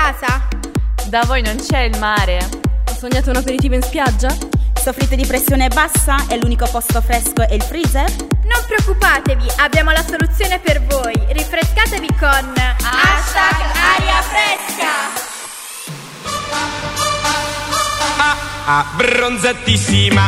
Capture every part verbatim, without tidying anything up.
casa? Da voi non c'è il mare? Ho sognato un aperitivo in spiaggia? Soffrite di pressione bassa e l'unico posto fresco è il freezer? Non preoccupatevi, abbiamo la soluzione per voi. Rinfrescatevi con hashtag aria fresca. Ah, ah, bronzatissima,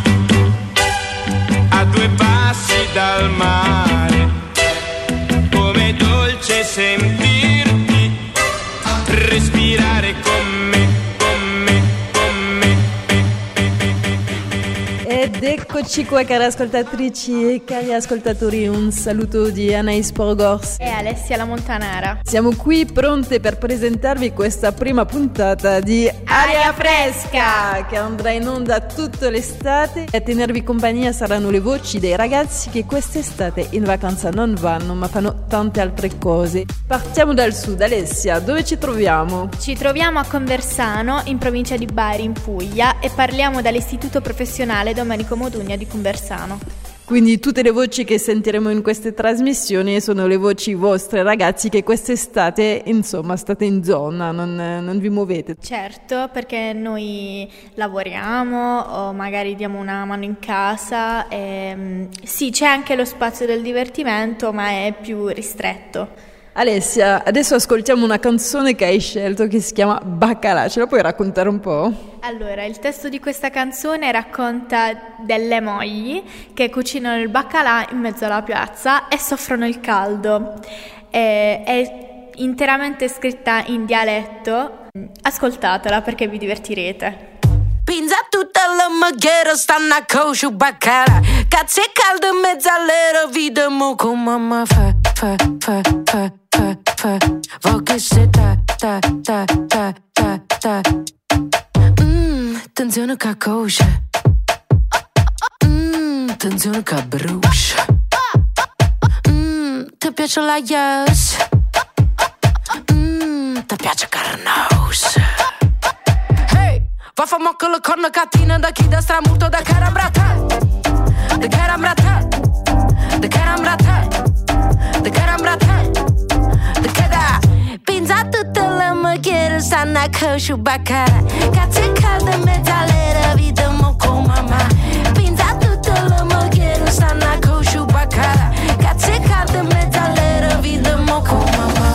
a due passi dal mare, come dolce sentirti respirare con me, con me, con me. Ed eccoci qua, cari ascoltatrici e cari ascoltatori, un saluto di Anais Porgors e Alessia La Montanara. Siamo qui pronte per presentarvi questa prima puntata di Aria Fresca, che andrà in onda tutta l'estate. A tenervi compagnia saranno le voci dei ragazzi che quest'estate in vacanza non vanno, ma fanno tante altre cose. Partiamo dal sud. Alessia, dove ci troviamo? Ci troviamo a Conversano, in provincia di Bari, in Puglia, e parliamo dall'Istituto Professionale Domenico Modugno di Conversano. Quindi tutte le voci che sentiremo in queste trasmissioni sono le voci vostre, ragazzi, che quest'estate, insomma, state in zona, non, non vi muovete. Certo, perché noi lavoriamo o magari diamo una mano in casa. E, sì, c'è anche lo spazio del divertimento, ma è più ristretto. Alessia, adesso ascoltiamo una canzone che hai scelto che si chiama Baccalà, ce la puoi raccontare un po'? Allora, il testo di questa canzone racconta delle mogli che cucinano il baccalà in mezzo alla piazza e soffrono il caldo. È, è interamente scritta in dialetto, ascoltatela perché vi divertirete. Pinza tutta la maghiera, stanno a coscio baccalà. Cazzo è caldo in mezzo all'era, vediamo come mamma fa, fa, fa, fa, fa, fa. Voglio se ta, ta, ta, ta, ta, ta. Mmm, attenzione che coscia. Mmm, attenzione che brucia. Mmm, ti piace la yes? Mmm, ti piace carnosa. Va fa mocco la corna cattina da chi da stramuto da carambrata. Da carambrata. Da carambrata. Da carambrata. Da cada. Pinza tutta la maghiera stanno a coscio baccalà. Cazzo è caldo in mezzo all'era, vediamo con mamma. Pinza tutta la maghiera stanno a coscio baccalà. Cazzo è caldo in mezzo all'era, vediamo con mamma.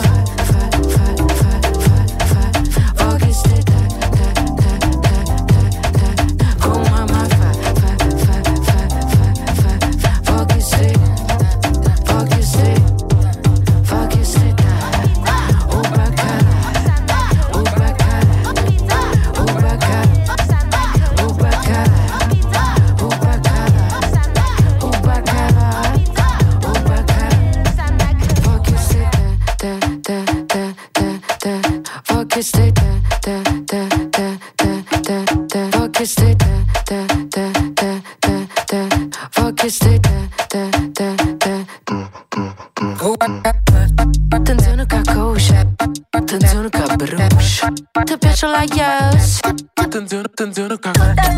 Attenzione che coscia, attenzione che brucia. Ti piace la yes? Attenzione, attenzione che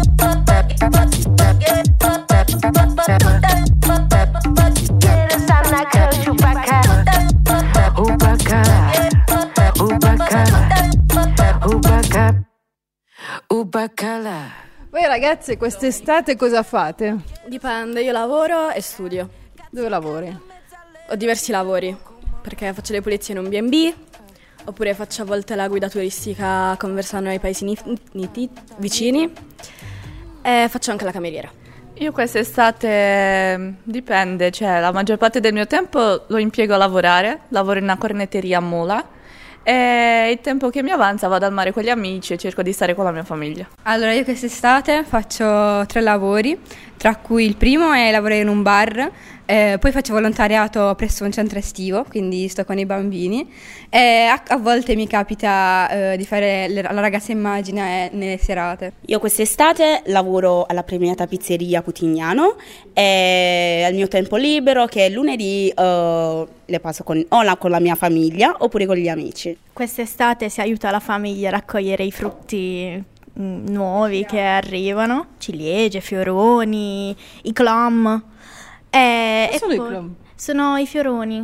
Voi ragazze quest'estate cosa fate? Dipende, io lavoro e studio. Dove lavori? Ho diversi lavori, perché faccio le pulizie in un bi e bi, oppure faccio a volte la guida turistica a Conversano ai paesi niti, vicini, e faccio anche la cameriera. Io quest'estate dipende, cioè la maggior parte del mio tempo lo impiego a lavorare, lavoro in una cornetteria a Mola e il tempo che mi avanza vado al mare con gli amici e cerco di stare con la mia famiglia. Allora io quest'estate faccio tre lavori, tra cui il primo è lavorare in un bar, eh, poi faccio volontariato presso un centro estivo, quindi sto con i bambini e a, a volte mi capita eh, di fare le, la ragazza immagine nelle serate. Io quest'estate lavoro alla premiata pizzeria Putignano e al mio tempo libero, che lunedì uh, le passo con, o la, con la mia famiglia oppure con gli amici. Quest'estate si aiuta la famiglia a raccogliere i frutti nuovi che arrivano, ciliegie, fioroni, i clom. E, Che e sono i poi, clom? Sono i fioroni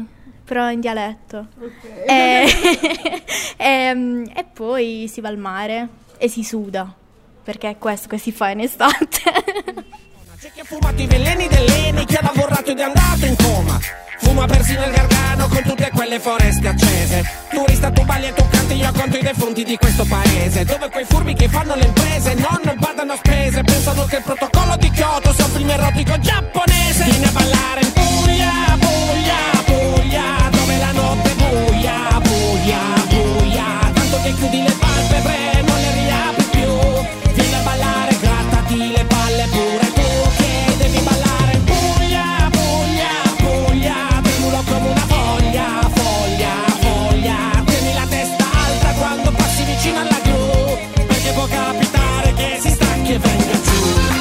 però in dialetto. Okay. E, e, e poi si va al mare e si suda, perché è questo che si fa in estate. C'è chi ha fumato i veleni dell'Eni, chi ha lavorato ed è andato in coma. Fuma persino il Gargano con tutte quelle foreste accese. Turista, tu balli e tu canti, io conto i defunti di questo paese, dove quei furbi che fanno le imprese non badano a spese, pensano che il protocollo di Kyoto sia un film erotico giapponese. Vieni a ballare in Puglia, Puglia, Puglia, dove la notte è buia, buia, buia, tanto che chiudi le palpebre, non le riapri più. Vieni a ballare, grattati le palle pure tu, che devi ballare in Puglia, Puglia, Puglia, tremulo come una foglia, foglia, foglia, tieni la testa alta quando passi vicino alla gru, perché può capitare che si stacchi e venga giù.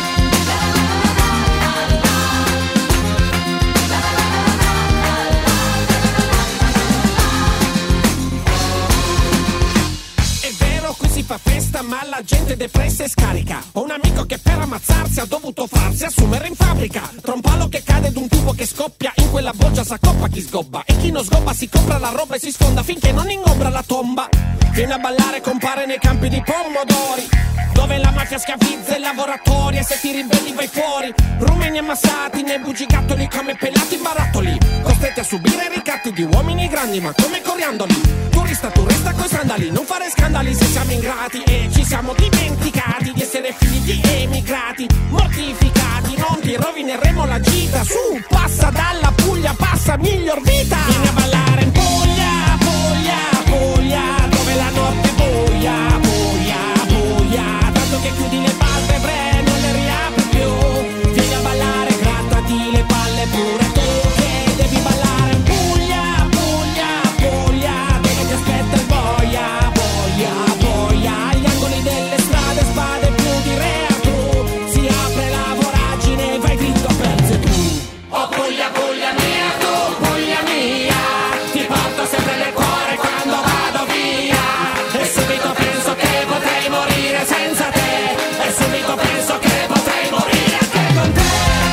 Fa festa ma la gente è depressa e scarica. Ho un amico che per ammazzarsi ha dovuto farsi assumere in fabbrica. Tra un palo che cade ed un tubo che scoppia, in quella boccia s'accoppa chi sgobba, e chi non sgobba si compra la roba e si sfonda finché non ingombra la tomba. Viene a ballare, compare nei campi di pomodori, dove la mafia schiavizza i lavoratori, e se ti ribelli vai fuori. Rumeni ammassati nei bugigattoli come pelati barattoli, costretti a subire ricatti di uomini grandi ma come coriandoli. Turista, turista coi sandali, non fare scandali se siamo ingrati, e ci siamo dimenticati di essere figli di emigrati, mortificati, non ti rovineremo la gita. Su, passa dalla Puglia, passa miglior vita. Vieni a ballare in Puglia, Puglia, Puglia, dove la notte è buia, buia, buia, tanto che chiudi le palpebre, non le riapri più. Vieni a ballare, grattati le palle pure tu, che devi ballare in Puglia, Puglia, Puglia, dove ti aspetta il boia, boia, boia, agli angoli delle strade spade più di Reatru, si apre la voragine, vai dritto per Zetru. Oh Puglia, Puglia mia, tu Puglia mia, ti porto sempre nel cuore quando vado via, e subito penso che potrei morire senza te, e subito penso che potrei morire anche con te.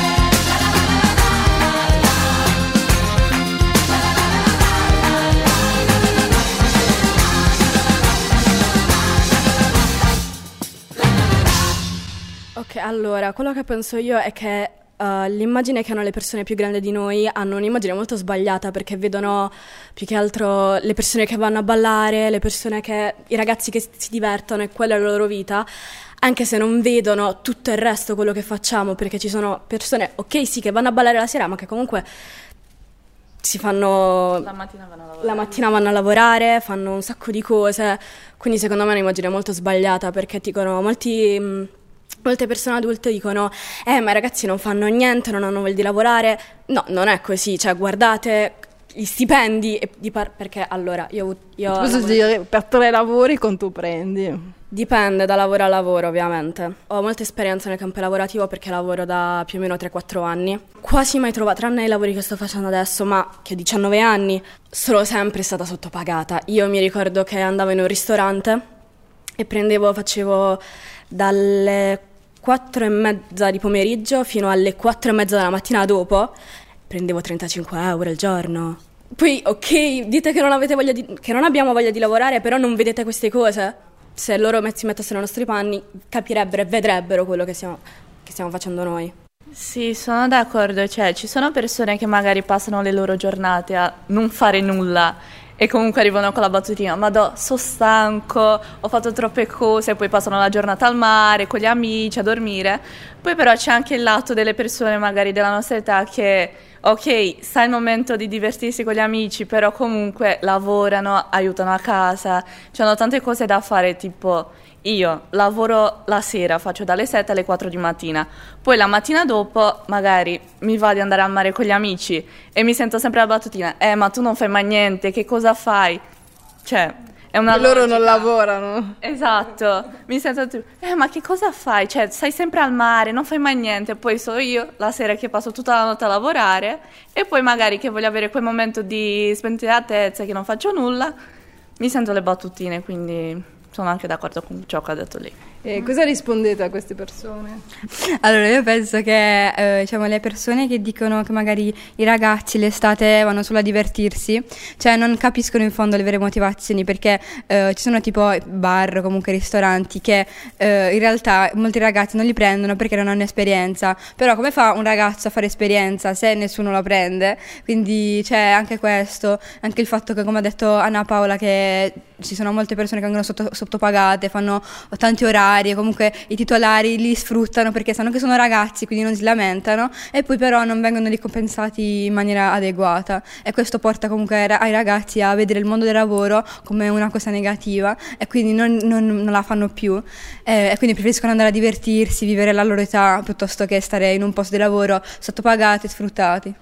Ok, allora, quello che penso io è che uh, l'immagine che hanno le persone più grandi di noi hanno un'immagine molto sbagliata, perché vedono più che altro le persone che vanno a ballare, le persone che, i ragazzi che si divertono, e quella è la loro vita, anche se non vedono tutto il resto, quello che facciamo, perché ci sono persone, ok sì, che vanno a ballare la sera, ma che comunque si fanno La mattina vanno a lavorare. la mattina vanno a lavorare, fanno un sacco di cose, quindi secondo me è un'immagine molto sbagliata, perché dicono molti mh, molte persone adulte dicono eh ma i ragazzi non fanno niente, non hanno voglia di lavorare. No, non è così, cioè guardate gli stipendi e di par- perché allora io, io Posso lavoro- dire, per tre lavori quanto prendi? Dipende da lavoro a lavoro, ovviamente. Ho molta esperienza nel campo lavorativo perché lavoro da più o meno tre quattro anni. Quasi mai trovato, tranne i lavori che sto facendo adesso, ma che ho diciannove anni, sono sempre stata sottopagata. Io mi ricordo che andavo in un ristorante e prendevo, facevo dalle quattro e mezza di pomeriggio fino alle quattro e mezza della mattina dopo, prendevo trentacinque euro al giorno. Poi, ok, dite che non avete voglia di, che non abbiamo voglia di lavorare, però non vedete queste cose? Se loro si mettessero nei nostri panni, capirebbero e vedrebbero quello che stiamo, che stiamo facendo noi. Sì, sono d'accordo, cioè ci sono persone che magari passano le loro giornate a non fare nulla e comunque arrivano con la battutina, madò, sono stanco, ho fatto troppe cose, poi passano la giornata al mare, con gli amici, a dormire. Poi però c'è anche il lato delle persone magari della nostra età che, ok, sta il momento di divertirsi con gli amici, però comunque lavorano, aiutano a casa, c'hanno tante cose da fare, tipo io lavoro la sera, faccio dalle sette alle quattro di mattina, poi la mattina dopo magari mi va di andare al mare con gli amici e mi sento sempre la battutina, eh ma tu non fai mai niente, che cosa fai? Cioè, è una E loro logica. non lavorano. Esatto, mi sento tipo, eh ma che cosa fai? Cioè, stai sempre al mare, non fai mai niente, poi sono io la sera che passo tutta la notte a lavorare e poi magari che voglio avere quel momento di spensieratezza che non faccio nulla, mi sento le battutine, quindi sono anche d'accordo con ciò che ha detto lei. E cosa rispondete a queste persone? Allora, io penso che eh, diciamo, le persone che dicono che magari i ragazzi l'estate vanno solo a divertirsi, cioè non capiscono in fondo le vere motivazioni, perché eh, ci sono tipo bar, comunque ristoranti che eh, in realtà molti ragazzi non li prendono perché non hanno esperienza, però come fa un ragazzo a fare esperienza se nessuno la prende? Quindi c'è anche questo, anche il fatto che, come ha detto Anna Paola, che ci sono molte persone che vengono sotto, sottopagate, fanno tanti orari e comunque i titolari li sfruttano perché sanno che sono ragazzi, quindi non si lamentano, e poi però non vengono ricompensati in maniera adeguata, e questo porta comunque ai ragazzi a vedere il mondo del lavoro come una cosa negativa e quindi non, non, non la fanno più, eh, e quindi preferiscono andare a divertirsi, vivere la loro età piuttosto che stare in un posto di lavoro sottopagati e sfruttati.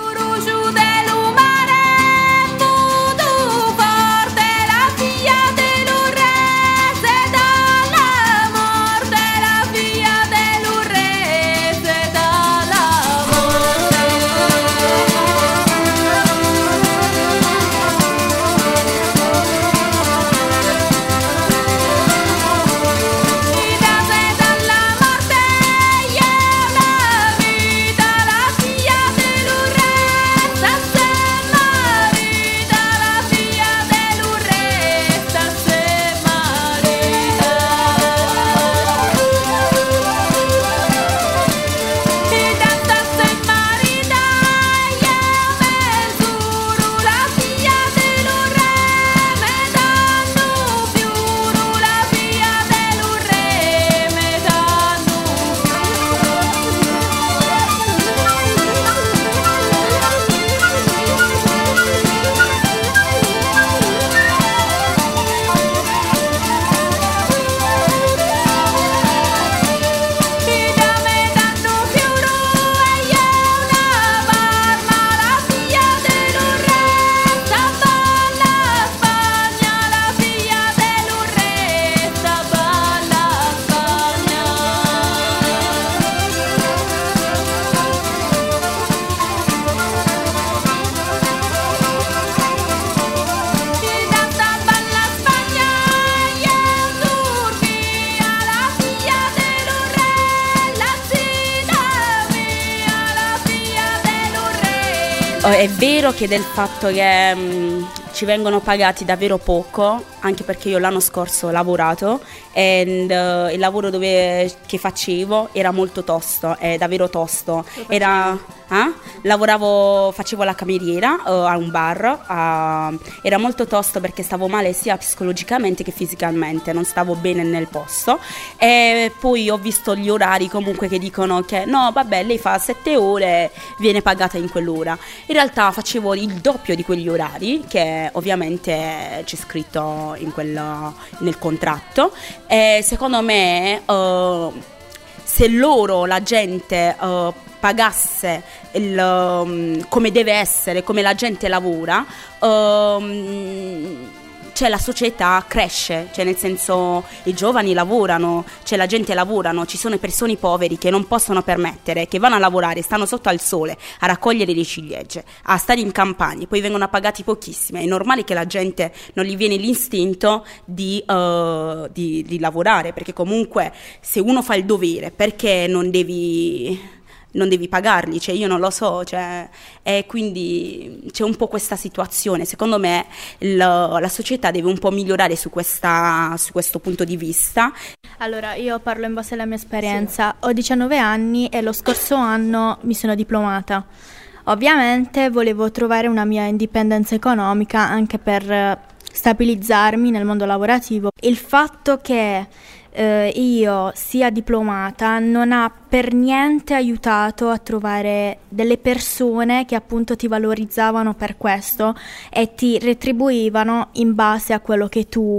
È vero che del fatto che mh, ci vengono pagati davvero poco, anche perché io l'anno scorso ho lavorato e uh, il lavoro dove, che facevo era molto tosto, è davvero tosto. Era, eh? Lavoravo, facevo la cameriera uh, a un bar, uh, era molto tosto perché stavo male sia psicologicamente che fisicamente, non stavo bene nel posto, e poi ho visto gli orari comunque che dicono che no vabbè lei fa sette ore, viene pagata in quell'ora. In realtà facevo il doppio di quegli orari che ovviamente c'è scritto in quel, nel contratto, e secondo me uh, se loro, la gente, uh, pagasse il, um, come deve essere, come la gente lavora, um, cioè la società cresce, cioè nel senso i giovani lavorano, cioè la gente lavorano, ci sono persone poveri che non possono permettere, che vanno a lavorare, stanno sotto al sole a raccogliere le ciliegie, a stare in campagna, poi vengono pagati pochissime. È normale che la gente non gli viene l'istinto di, uh, di, di lavorare, perché comunque se uno fa il dovere, perché non devi... non devi pagarli, cioè io non lo so, cioè, e quindi c'è un po' questa situazione. Secondo me il, la società deve un po' migliorare su, questa, su questo punto di vista. Allora, io parlo in base alla mia esperienza. Sì. Ho diciannove anni e lo scorso anno mi sono diplomata. Ovviamente volevo trovare una mia indipendenza economica anche per stabilizzarmi nel mondo lavorativo. Il fatto che eh, io sia diplomata non ha per niente aiutato a trovare delle persone che appunto ti valorizzavano per questo e ti retribuivano in base a quello che tu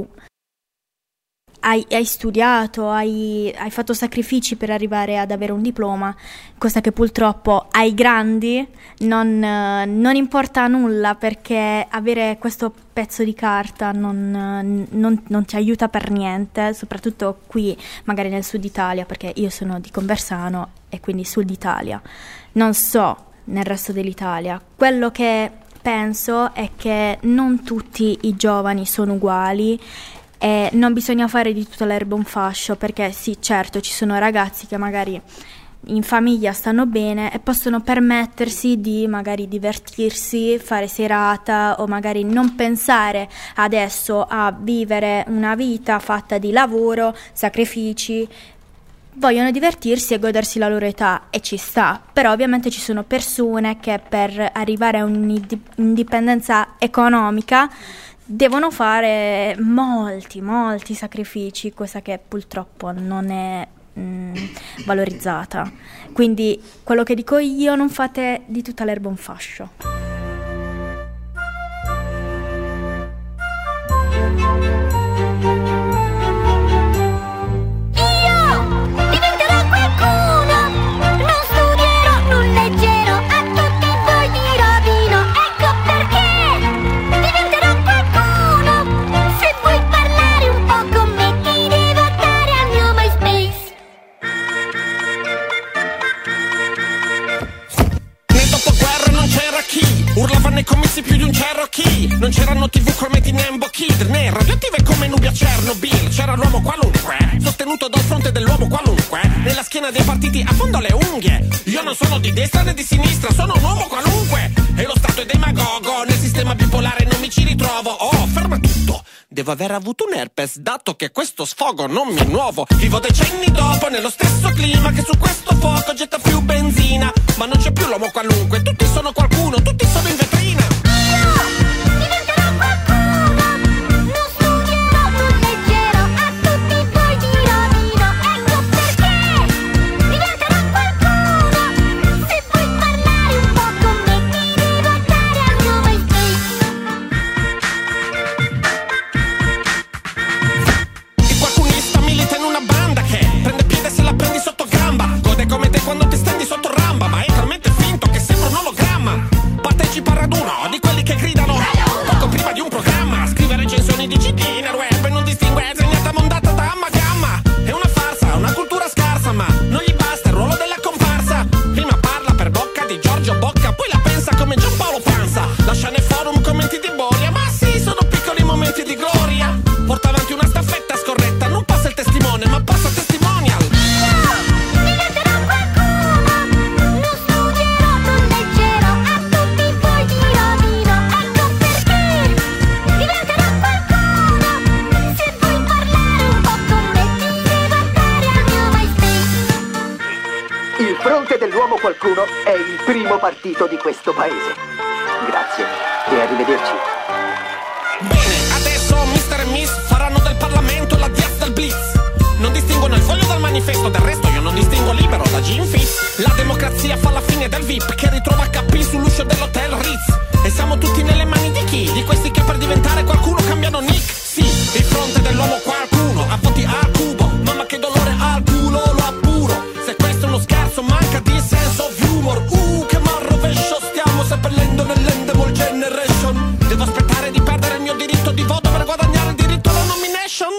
Hai, hai studiato, hai, hai fatto sacrifici per arrivare ad avere un diploma, cosa che purtroppo ai grandi non, non importa nulla, perché avere questo pezzo di carta non, non, non ti aiuta per niente, soprattutto qui magari nel sud Italia, perché io sono di Conversano e quindi sud Italia, non so nel resto dell'Italia. Quello che penso è che non tutti i giovani sono uguali E non bisogna fare di tutta l'erba un fascio, perché sì, certo, ci sono ragazzi che magari in famiglia stanno bene e possono permettersi di magari divertirsi, fare serata o magari non pensare adesso a vivere una vita fatta di lavoro, sacrifici. Vogliono divertirsi e godersi la loro età e ci sta, però ovviamente ci sono persone che per arrivare a un'indipendenza economica devono fare molti, molti sacrifici, cosa che purtroppo non è mh, valorizzata. Quindi quello che dico io, non fate di tutta l'erba un fascio. Urlava nei comizi più di un Cherokee. Non c'erano tivù come di Nembo Kid, né radioattive come nubi a Chernobyl. C'era l'uomo qualunque, sostenuto dal fronte dell'uomo qualunque, nella schiena dei partiti a fondo alle unghie. Io non sono di destra né di sinistra, sono un uomo qualunque. E lo Stato è demagogo, nel sistema bipolare non mi ci ritrovo. Oh, ferma tutto, devo aver avuto un herpes, dato che questo sfogo non mi è nuovo. Vivo decenni dopo nello stesso clima che su questo fuoco getta più benzina. Ma non c'è più l'uomo qualunque, tutti sono qualcuno, tutti sono in vetrina. Come te quando ti stendi sotto ramba, ma è talmente finto che sembra un ologramma. Partecipa ad raduno di quelli che gridano poco prima di un programma. Scrive recensioni di C D nel web e non distingue segnata mondata da amalgama. È una farsa, una cultura scarsa, ma non gli basta il ruolo della comparsa. Prima parla per bocca di Giorgio Bocca, poi la pensa come Giampaolo Panza. Lascia nei forum commenti di boria, ma sì, sono piccoli momenti di gloria. Porta avanti una staffetta scorretta, non passa il testimone, ma passa testimonial. Il Fronte dell'Uomo Qualcuno è il primo partito di questo paese. Grazie e arrivederci. Bene, adesso mister e Miss faranno del Parlamento la Diaz del Blitz. Non distinguono il foglio dal manifesto, del resto io non distingo libero da Jim Fitz. La democrazia fa la fine del V I P che ritrova H P sull'uscio dell'hotel Ritz. E siamo tutti nelle mani di chi? Di questi che per diventare qualcuno cambiano nick. Sì, il Fronte dell'Uomo Qualcuno, a voti al cubo. Mamma che dolore al culo, lo appuro. Se questo è uno scherzo manca di sense of humor. Uh, che mal rovescio, stiamo seppellendo nell'endemol generation. Devo aspettare di perdere il mio diritto di voto per guadagnare il diritto alla nomination?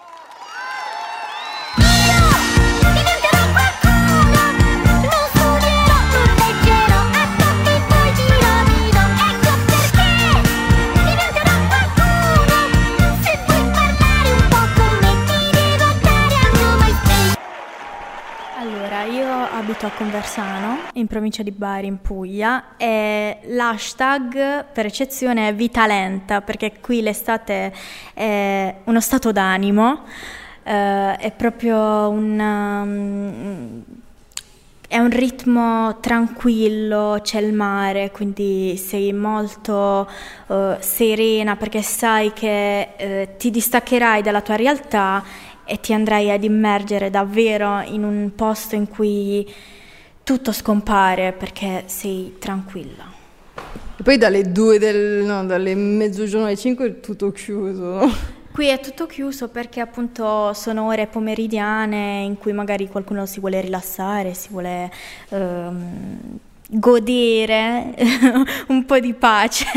Abito a Conversano, in provincia di Bari, in Puglia, e l'hashtag per eccezione è Vita Lenta, perché qui l'estate è uno stato d'animo, eh, è proprio un, um, è un ritmo tranquillo, c'è il mare, quindi sei molto uh, serena perché sai che uh, ti distaccherai dalla tua realtà e ti andrai ad immergere davvero in un posto in cui tutto scompare perché sei tranquilla. E poi dalle due del no, dalle mezzogiorno alle cinque è tutto chiuso. Qui è tutto chiuso perché appunto sono ore pomeridiane in cui magari qualcuno si vuole rilassare, si vuole um, godere un po' di pace.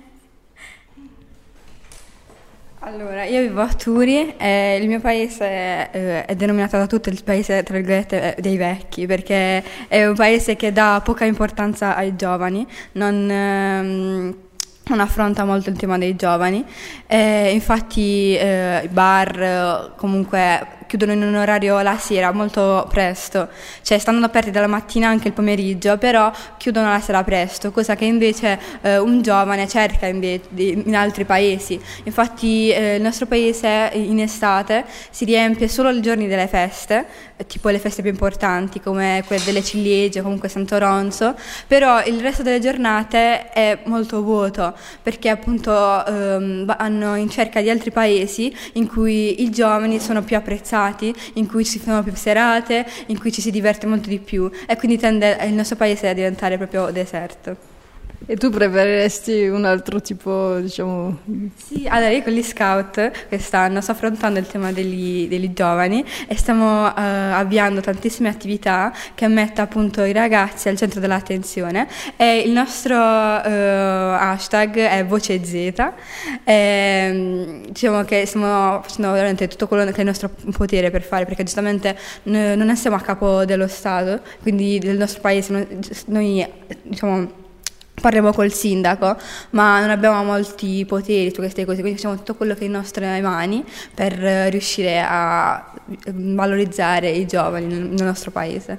Allora, io vivo a Turi e il mio paese eh, è denominato da tutto il paese, tra virgolette, dei vecchi, perché è un paese che dà poca importanza ai giovani, non, ehm, non affronta molto il tema dei giovani, eh, infatti eh, i bar eh, comunque chiudono in un orario la sera molto presto, cioè stanno aperti dalla mattina anche il pomeriggio, però chiudono la sera presto, cosa che invece eh, un giovane cerca invece in altri paesi. Infatti eh, il nostro paese in estate si riempie solo i giorni delle feste, eh, tipo le feste più importanti come quelle delle ciliegie, comunque Sant'Oronzo, però il resto delle giornate è molto vuoto, perché appunto ehm, vanno in cerca di altri paesi in cui i giovani sono più apprezzati, in cui ci sono più serate, in cui ci si diverte molto di più, e quindi tende il nostro paese a diventare proprio deserto. E tu preferiresti un altro tipo, diciamo... Sì, allora io con gli scout quest'anno sto affrontando il tema degli, degli giovani e stiamo uh, avviando tantissime attività che mettono appunto i ragazzi al centro dell'attenzione, e il nostro uh, hashtag è Voce Z. E, diciamo che stiamo facendo veramente tutto quello che è il nostro potere per fare, perché giustamente n- non siamo a capo dello Stato, quindi del nostro paese, noi, noi diciamo... parliamo col sindaco, ma non abbiamo molti poteri su queste cose, quindi facciamo tutto quello che è in nostre mani per riuscire a valorizzare i giovani nel nostro paese.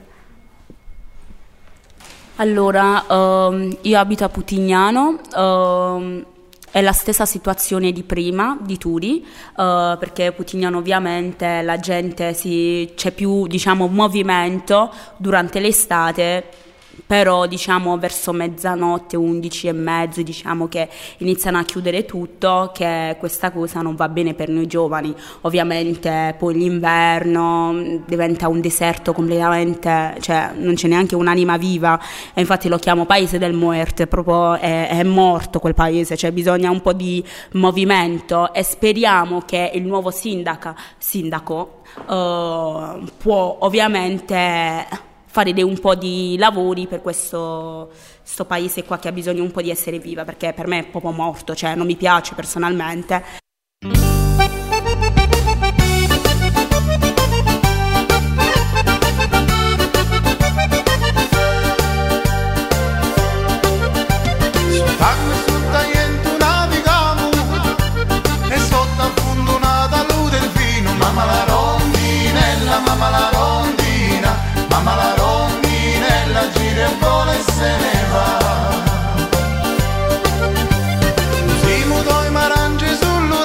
Allora, um, io abito a Putignano, um, è la stessa situazione di prima, di Turi, uh, perché Putignano ovviamente la gente si, c'è più, diciamo, movimento durante l'estate, però diciamo verso mezzanotte, undici e mezzo, diciamo che iniziano a chiudere tutto, che questa cosa non va bene per noi giovani. Ovviamente poi l'inverno diventa un deserto completamente, cioè non c'è neanche un'anima viva, e infatti lo chiamo paese del muerto, proprio è, è morto quel paese, cioè bisogna un po' di movimento, e speriamo che il nuovo sindaca, sindaco uh, può ovviamente fare dei, un po' di lavori per questo, questo paese qua che ha bisogno un po' di essere viva, perché per me è proprio morto, cioè non mi piace personalmente. Mamma la rondinella, mamma la rondina, mamma la rondinella gira e vola e se ne va. Si mutò i marangi sul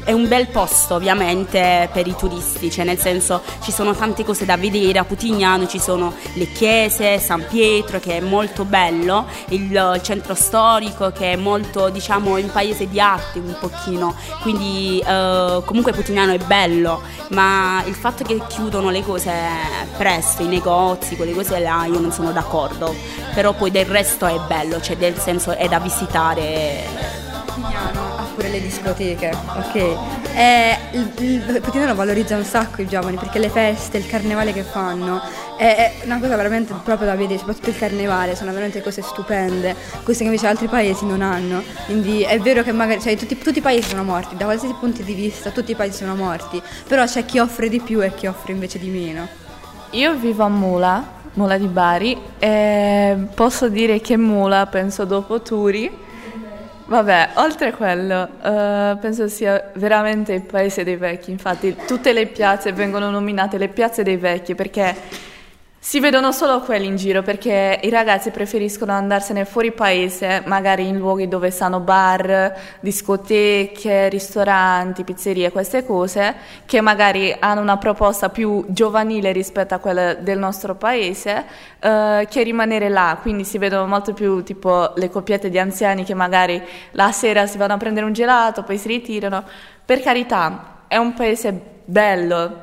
è un bel posto ovviamente per i turisti, cioè nel senso ci sono tante cose da vedere. A Putignano ci sono le chiese, San Pietro che è molto bello, il, il centro storico che è molto, diciamo, un paese di arte un pochino, quindi eh, comunque Putignano è bello, ma il fatto che chiudono le cose presto, i negozi, quelle cose là, io non sono d'accordo, però poi del resto è bello, cioè del senso è da visitare. Putignano ha pure le discoteche, ok? E il, il Putignano valorizza un sacco i giovani perché le feste, il carnevale che fanno è, è una cosa veramente proprio da vedere, soprattutto il carnevale, sono veramente cose stupende, queste che invece altri paesi non hanno. Quindi è vero che magari cioè, tutti, tutti i paesi sono morti, da qualsiasi punto di vista tutti i paesi sono morti, però c'è chi offre di più e chi offre invece di meno. Io vivo a Mula, Mula di Bari, e posso dire che Mula, penso dopo Turi, vabbè, oltre a quello, uh, penso sia veramente il paese dei vecchi. Infatti tutte le piazze vengono nominate le piazze dei vecchi perché si vedono solo quelli in giro, perché i ragazzi preferiscono andarsene fuori paese, magari in luoghi dove stanno bar, discoteche, ristoranti, pizzerie, queste cose, che magari hanno una proposta più giovanile rispetto a quella del nostro paese, eh, che rimanere là. Quindi si vedono molto più tipo le coppiette di anziani che magari la sera si vanno a prendere un gelato, poi si ritirano. Per carità, è un paese bello,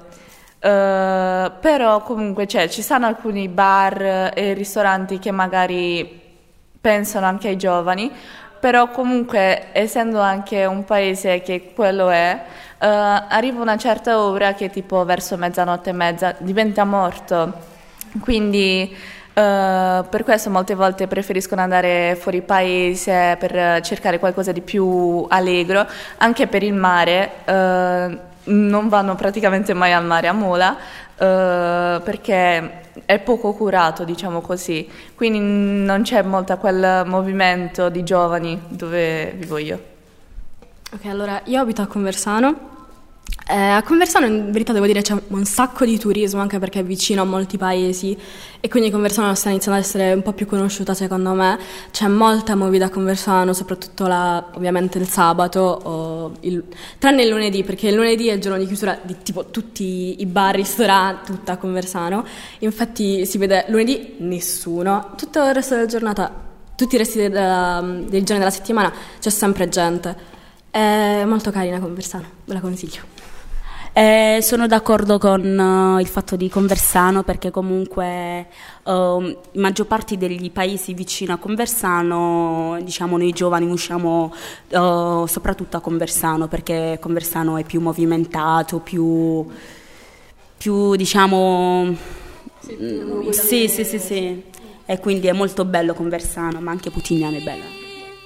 Uh, però comunque cioè, ci sono alcuni bar e ristoranti che magari pensano anche ai giovani, però comunque essendo anche un paese che quello è, uh, arriva una certa ora che tipo verso mezzanotte e mezza diventa morto, quindi uh, per questo molte volte preferiscono andare fuori paese per cercare qualcosa di più allegro, anche per il mare. Uh, non vanno praticamente mai al mare a Mola, eh, perché è poco curato, diciamo così, quindi non c'è molto quel movimento di giovani dove vivo io. Ok, allora io abito a Conversano. Eh, a Conversano in verità devo dire c'è un sacco di turismo, anche perché è vicino a molti paesi e quindi Conversano sta iniziando ad essere un po' più conosciuta secondo me. C'è molta movida a Conversano, soprattutto la, ovviamente il sabato o il, tranne il lunedì, perché il lunedì è il giorno di chiusura di tipo tutti i bar, ristoranti, tutta a Conversano. Infatti si vede lunedì nessuno, tutto il resto della giornata, tutti i resti della, dei giorni della settimana c'è sempre gente. È molto carina Conversano, ve la consiglio. Eh, sono d'accordo con uh, il fatto di Conversano, perché comunque uh, in maggior parte degli paesi vicino a Conversano, diciamo, noi giovani usciamo uh, soprattutto a Conversano, perché Conversano è più movimentato, più, più diciamo sì, più sì, sì, sì, sì, e quindi è molto bello Conversano, ma anche Putignano è bella.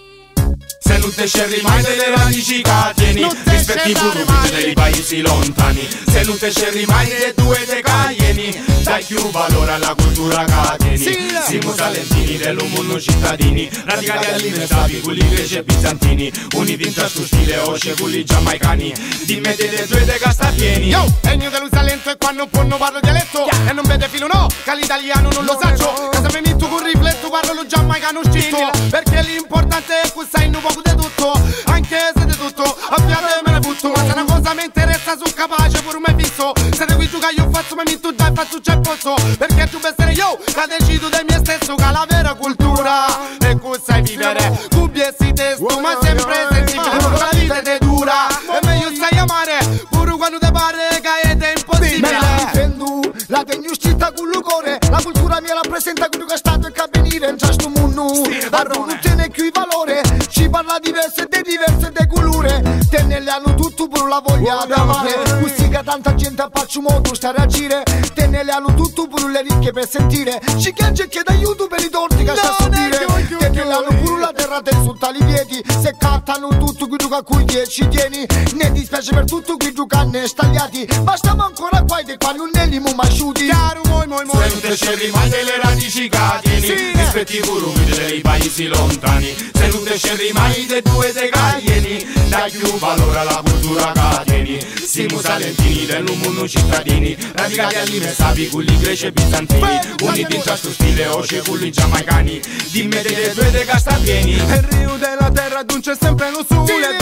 Se non te scerri mai delle radici cateni, rispetti pure dei paesi lontani. Se non te scerri mai delle tue decaieni, dai più valore alla cultura cateni. Siamo salentini dell'uomo cittadini, radicali alimentati, quelli greci e bizantini, uniti in questo stile osce, quelli giamaicani. Dimmi delle tue decasta pieni. Yo, è il mio dello Salento e quando un po' non parlo dialetto e non vede filo no, che l'italiano non lo saccio. Casa mi metto con rifletto, parlo lo giamaicano scitto, perché l'importante è che sai un poco di tutto, anche se di tutto a piade me ne butto, ma se una cosa mi interessa sono capace pure me fisso. Se te qui tu che io faccio mi metto già e faccio c'è posso, perché tu per essere io che decido del mio stesso, che la vera cultura è che sai vivere cubi e si testo, ma sempre sensibile, la vita è dura e meglio sai amare pure quando te pare che è impossibile. Me la difendo, la tengo uscita con il cuore, la cultura mia rappresenta quello che è stato e che avvenire in questo mondo, a non tiene più il valore, ci parla diverse de diverse de colore, tenele hanno tutto pure la voglia di amare, così che tanta gente a faccio modo sta a reagire, tenele hanno tutto pure le ricche per sentire, ci chiede e chiede aiuto per i torti che sta a sentire, tenele hanno pure la terra te sotto i piedi, se cattano tutto quello a cui ci tieni, ne dispiace per tutto quello che hanno stagliati, ma stiamo ancora qua e qua non ne li mo masciuti. Chiaro, moi moi moi. Se non te scerri mai delle radici cateni, rispetti pure dei paesi lontani. Se non te scerri mai dei tue decaieni, dai più valore alla cultura cateni. Siamo salentini dell'uomo cittadini, radicali alimentati con i greci e bizantini, uniti in questo stile osce con i giamaicani. Dimmi delle tue decasta pieni. Il rio della terra d'un c'è sempre lo sole, la gente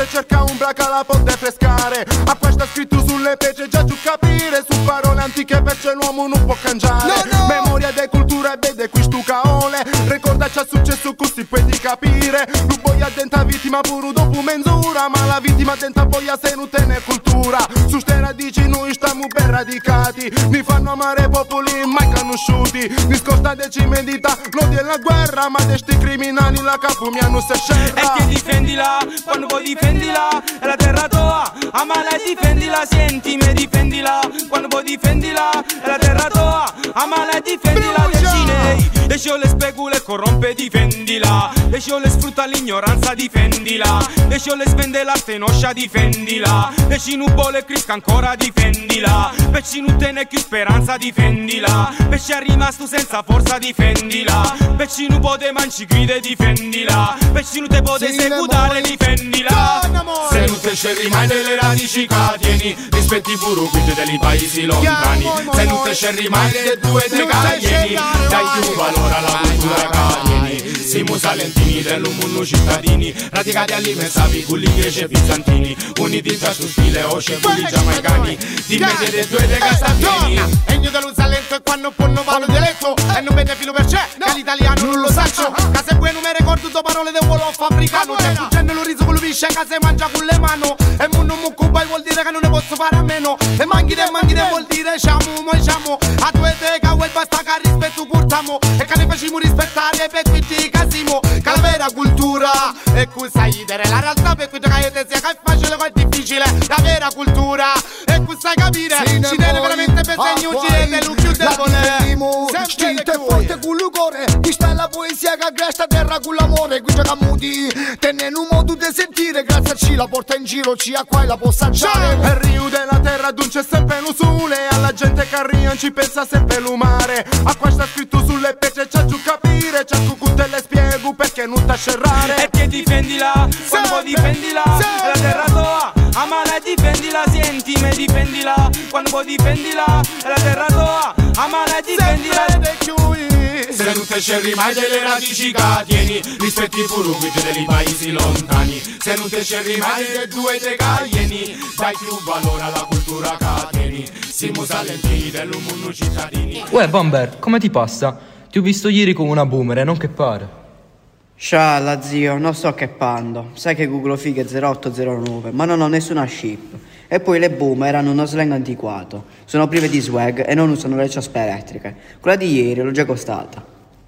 Se cerca un braca la può defrescare. A questo scritto sulle pece già giù capire. Su parole antiche perché l'uomo non può cangiare. No, no. Memoria de cultura e vede qui stu caole. Ricorda c'è successo così puoi capire. Lu boia denta vittima pure dopo menzura. Ma la vittima denta boia se non tiene cultura. Su ste radici noi stiamo ben radicati. Mi fanno amare popoli mai conosciuti. Mi scosta de ci medita l'odio e la guerra. Ma de sti criminali la capo mi hanno se scelta. E che difendila, quando vuoi difendila. È la terra tua, amala e difendila. Sentimi, difendila, quando vuoi difendila. È la terra tua, amala e difendila. Decine, lascio le specule e corrompe, difendila. Lascio le sfrutta l'ignoranza, difendila. Lascio le spende l'arte noscia, difendila. Lasci nubole crisca ancora, difendila. Pecci non te ne più speranza, difendila. Pecci è rimasto senza forza, difendila. Pecci non pode manci gride, difendila. Pecci non te pode esecutare, difendila. Se non te scegli mai delle radici tieni, rispetti pure quindi dei paesi lontani. Se non te scegli mai delle due te caglieni, dai più valore alla cultura caglieni. Siamo salentini dell'umunno cittadini, radicati all'immensavi culli greci e bizantini, uniti già su stile osce culli giamaicani, di media dei due dei castantini. E io dello Salento e quando ponno valo dialetto, e non vede filo per c'è, che l'italiano non lo saccio. Che se poi non mi ricordo due parole del wolof africano, c'è fuggendo lo riso con lo pisce, che se mangia con le mani. E munno muccubai vuol dire che non ne posso fare a meno. E manchi de manchi de vuol dire sciamo, moi sciamo. A due te che vuoi basta che rispetto portamo. E che ne facciamo rispettare per tutti casimo. Che la vera cultura è questa idere. La realtà per cui te che sia che è facile che è difficile. La vera cultura è questa capire. Ci deve veramente per segno uccidere l'ucchio del volere. Stinto e forte con l'ugore. Questa è la poesia che aggresta terra con l'amore. Qui c'è camuti, tenendo un modo di sentire. Grazie a ci la porta in giro, ci a qua e la può assaggiare. E Rio della terra d'un c'è sempre lo sole. Alla gente che arriva ci pensa sempre lo mare. A qua sta scritto sulle pece c'è giù capire. C'è cu te le spiego perché non t'ascerrare. E che difendila, quando vuoi difendila. È la terra tua, amala e difendila. Sentimi, difendila, quando vuoi difendila. È la terra tua, amala e difendila. Se non te scegli mai delle radici che tieni, rispetti pure guidi dei paesi lontani. Se non te scegli mai dei due te caglieni, dai più valore alla cultura che tieni. Siamo salentini dell'umunno cittadini. Uè Bomber, come ti passa? Ti ho visto ieri come una boomer e non che pare. Scialla zio, non sto che pando. Sai che Google Fighe zero otto zero nove, ma non ho nessuna chip. E poi le boomer hanno uno slang antiquato. Sono prive di swag e non usano le ciaspe elettriche. Quella di ieri l'ho già costata.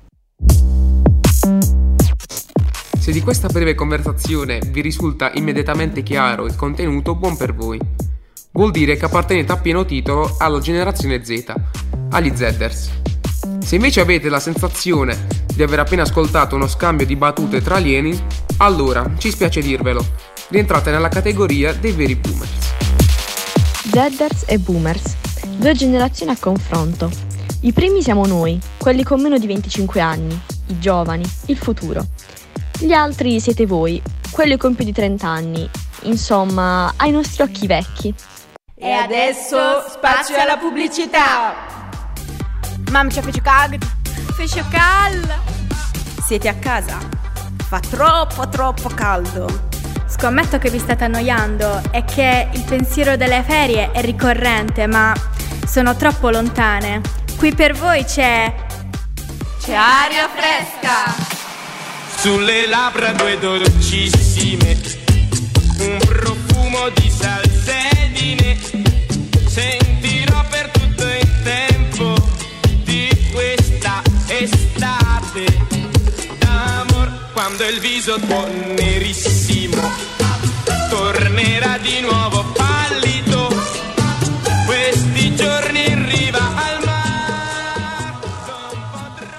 Se di questa breve conversazione vi risulta immediatamente chiaro il contenuto, buon per voi. Vuol dire che appartenete a pieno titolo alla generazione Z, agli Zers. Se invece avete la sensazione di aver appena ascoltato uno scambio di battute tra alieni, allora ci spiace dirvelo, rientrate nella categoria dei veri boomers. Zers e boomers, due generazioni a confronto. I primi siamo noi, quelli con meno di venticinque anni, i giovani, il futuro. Gli altri siete voi, quelli con più di trenta anni, insomma, ai nostri occhi vecchi. E adesso spazio alla pubblicità. Mamma ci fece cag, fece caldo. Siete a casa? Fa troppo troppo caldo. Scommetto che vi state annoiando e che il pensiero delle ferie è ricorrente, ma sono troppo lontane. Qui per voi c'è... C'è aria fresca! Sulle labbra due dolcissime, un profumo di salsedine. Sentirò per tutto il tempo di questa estate d'amor, quando il viso tuo nerissimo tornerà di nuovo pallido. Questi giorni in riva al mare non potrò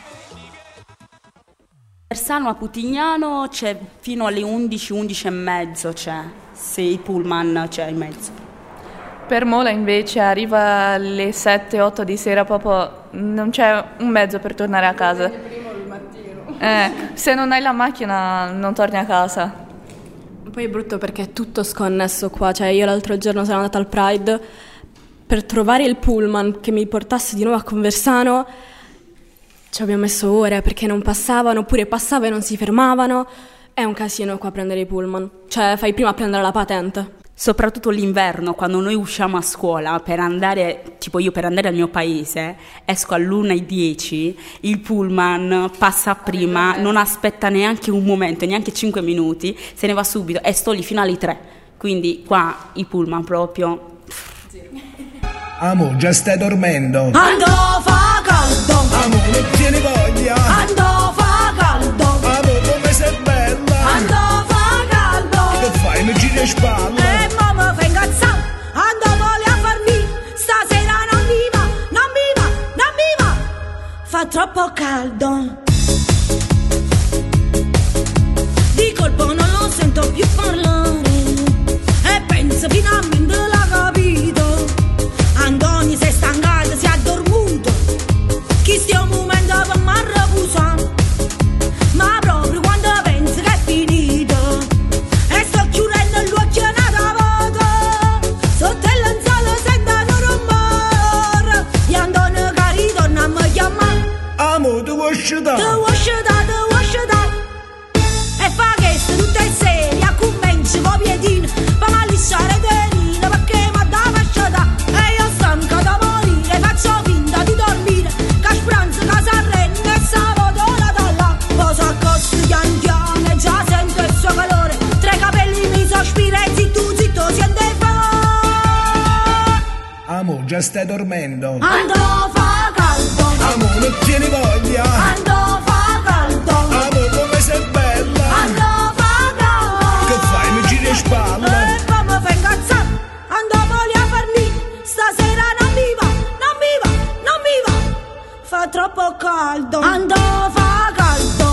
Persano a Putignano c'è fino alle undici, undici e mezzo c'è, se il pullman c'è in mezzo. Per Mola invece arriva alle sette otto di sera, proprio non c'è un mezzo per tornare a casa. Eh, se non hai la macchina non torni a casa. Poi è brutto perché è tutto sconnesso qua, cioè io l'altro giorno sono andata al Pride per trovare il pullman che mi portasse di nuovo a Conversano. Ci abbiamo messo ore perché non passavano, oppure passava e non si fermavano. È un casino qua prendere i pullman, cioè fai prima a prendere la patente. Soprattutto l'inverno, quando noi usciamo a scuola per andare, tipo io per andare al mio paese, esco all'una e dieci, il pullman passa prima, non aspetta neanche un momento, neanche cinque minuti, se ne va subito e sto lì fino alle tre. Quindi qua i pullman proprio... Amo, già stai dormendo. Ando fa caldo. Amo, non tieni voglia. Ando fa caldo. Amo, come sei bella. Ando fa caldo. Che fai, mi giri le spalle. E mamma fa incazzare. Ando voglia a farmi. Stasera non mi va, non mi va, non mi va. Fa troppo caldo. Di colpo non lo sento più parlare. E penso finalmente l'ha capito. Andoni si è stancato, si è addormuto. Chi stia un momento per m'arrabusa. Ma proprio quando penso che è finito. E sto chiudendo l'occhio nata vuoto. Sotto il lenzuolo sento un rumore. E Andoni che ritorna a mi chiamare. Amo, tu vuoi uscire? Tu vuoi uscire, tu vuoi uscire. E fa che sto tutte serie a commenci con piedino. Fa ma lisciare terino perché mi dà fasciata. E io stanca da morire, faccio finta di dormire. Che spranzo, che s'arrende e sabato la da là. Poi s'accosta pian piano e già sento il suo calore. Tre capelli mi sospira e zitto zitto sente fa. Amo, già stai dormendo. Ando fa caldo. Amo, non tieni voglia. Ando fa caldo. Amo, come sei bella. Ando fa caldo. Che fai, mi giri le spalle. E come fa incazzare. Ando voglia a farmi. Stasera non mi va, non mi va, non mi va. Fa troppo caldo. Ando fa caldo.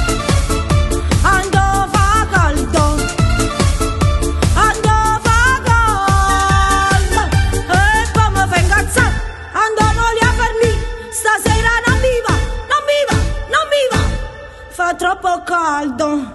Ando fa caldo. Ando fa caldo. E come fa incazzare. Ando voglia a farmi. Stasera non mi va, non mi va, non mi va. Fa troppo caldo.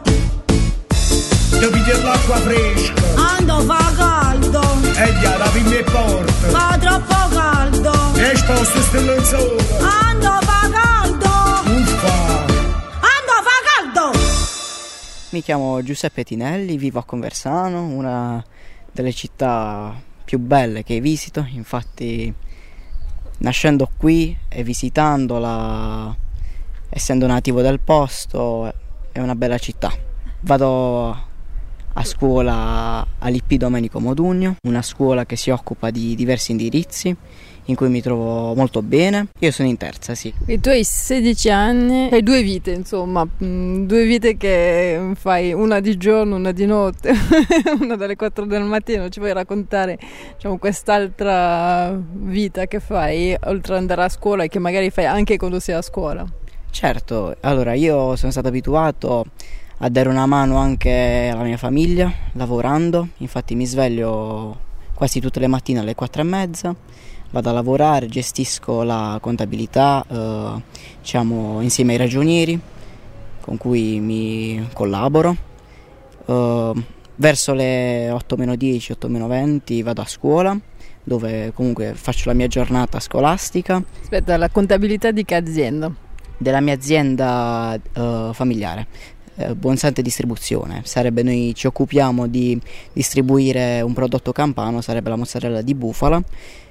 Devi dire l'acqua fresca. Ando fa caldo. E già, la pinna e porta. Fa troppo caldo. E sposto ste lenzuola. Ando fa caldo. Uffa. Ando fa caldo. Mi chiamo Giuseppe Tinelli, vivo a Conversano, una delle città più belle che visito. Infatti, nascendo qui e visitandola, essendo nativo del posto, è una bella città. Vado a scuola all'I P Domenico Modugno, una scuola che si occupa di diversi indirizzi, in cui mi trovo molto bene. Io sono in terza, sì. E tu hai sedici anni, hai due vite, insomma, due vite che fai, una di giorno, una di notte, una dalle quattro del mattino. Ci vuoi raccontare, diciamo, quest'altra vita che fai, oltre ad andare a scuola e che magari fai anche quando sei a scuola? Certo, allora io sono stato abituato a dare una mano anche alla mia famiglia lavorando. Infatti mi sveglio quasi tutte le mattine alle quattro e mezza, vado a lavorare, gestisco la contabilità, eh, diciamo, insieme ai ragionieri con cui mi collaboro. Eh, verso le otto meno dieci, otto meno venti vado a scuola, dove comunque faccio la mia giornata scolastica. Aspetta, la contabilità di che azienda? Della mia azienda eh, familiare. Buonsante Distribuzione, sarebbe, noi ci occupiamo di distribuire un prodotto campano, sarebbe la mozzarella di bufala,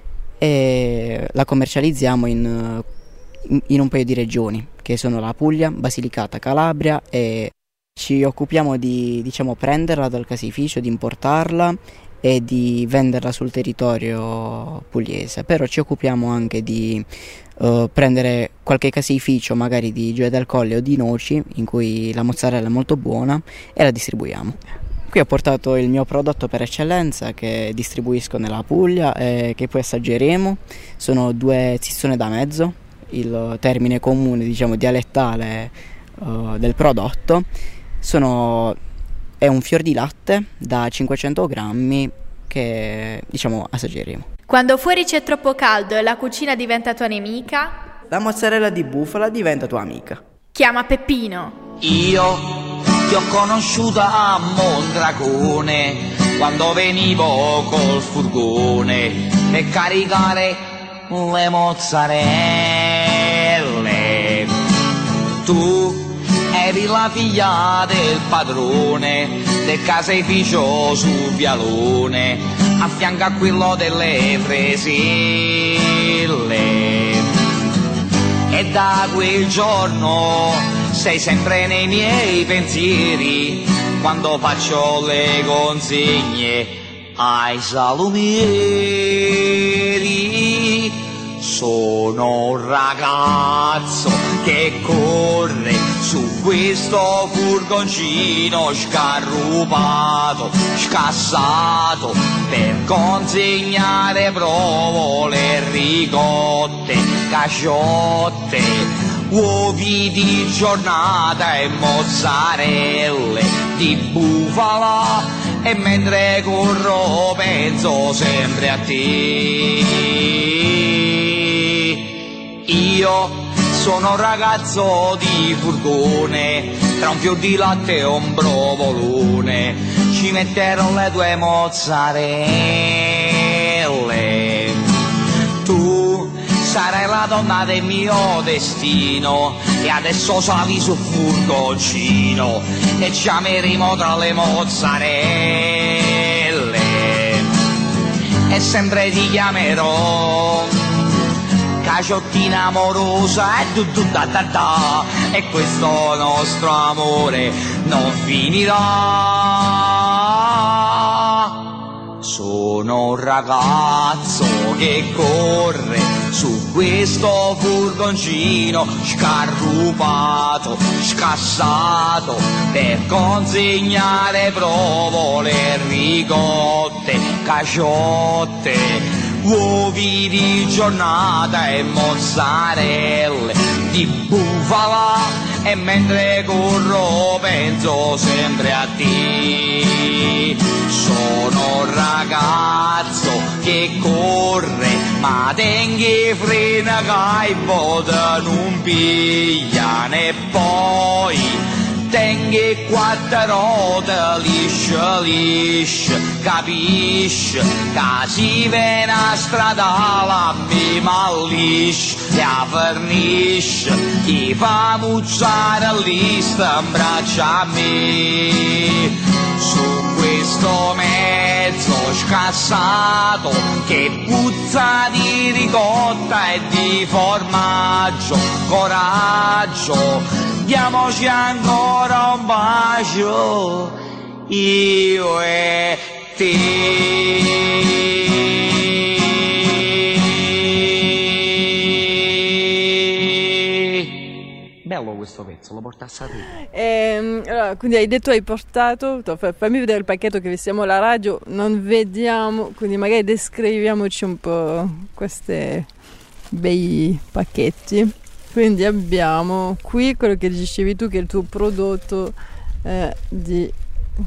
e la commercializziamo in, in, in un paio di regioni che sono la Puglia, Basilicata, Calabria, e ci occupiamo di, diciamo, prenderla dal caseificio, di importarla e di venderla sul territorio pugliese. Però ci occupiamo anche di uh, prendere qualche caseificio magari di Gioia del Colle o di Noci, in cui la mozzarella è molto buona, e la distribuiamo. Qui ho portato il mio prodotto per eccellenza, che distribuisco nella Puglia e che poi assaggeremo. Sono due zizzone da mezzo, il termine comune, diciamo, dialettale uh, del prodotto. Sono È un fior di latte da cinquecento grammi che, diciamo, assaggeremo. Quando fuori c'è troppo caldo e la cucina diventa tua nemica, la mozzarella di bufala diventa tua amica. Chiama Peppino. Io ti ho conosciuta a Mondragone, quando venivo col furgone per caricare le mozzarelle. Tu Levi la figlia del padrone del caseificio su Vialone, a fianco a quello delle fresille. E da quel giorno sei sempre nei miei pensieri, quando faccio le consegne ai salumieri. Sono un ragazzo che corre su questo furgoncino scarrupato, scassato, per consegnare provole, ricotte, caciotte, uovi di giornata e mozzarelle di bufala, e mentre corro penso sempre a te. Io sono un ragazzo di furgone, tra un fior di latte e un provolone ci metterò le tue mozzarelle. Tu sarai la donna del mio destino e adesso sali sul furgoncino e ci ameremo tra le mozzarelle. E sempre ti chiamerò caciottina amorosa e du du da da da, e questo nostro amore non finirà. Sono un ragazzo che corre su questo furgoncino scarrupato, scassato, per consegnare provole, ricotte, caciotte, uovi di giornata e mozzarelle di bufala, e mentre corro penso sempre a te. Sono un ragazzo che corre, ma tenga frena che i vota non pigliano, e poi tenga quattro ruote lisce lisce, capisci che si viene a stradale a me mallisce e a vernisce, chi fa muzzare lì sta in braccio a me. Su questo mezzo scassato che puzza di ricotta e di formaggio, coraggio, diamoci ancora un bacio, io e te. Bello questo pezzo, lo portassi a te. Ehm, allora, quindi hai detto hai portato, fammi vedere il pacchetto che vestiamo alla radio, non vediamo, quindi magari descriviamoci un po' questi bei pacchetti. Quindi abbiamo qui quello che dicevi tu, che è il tuo prodotto eh, di il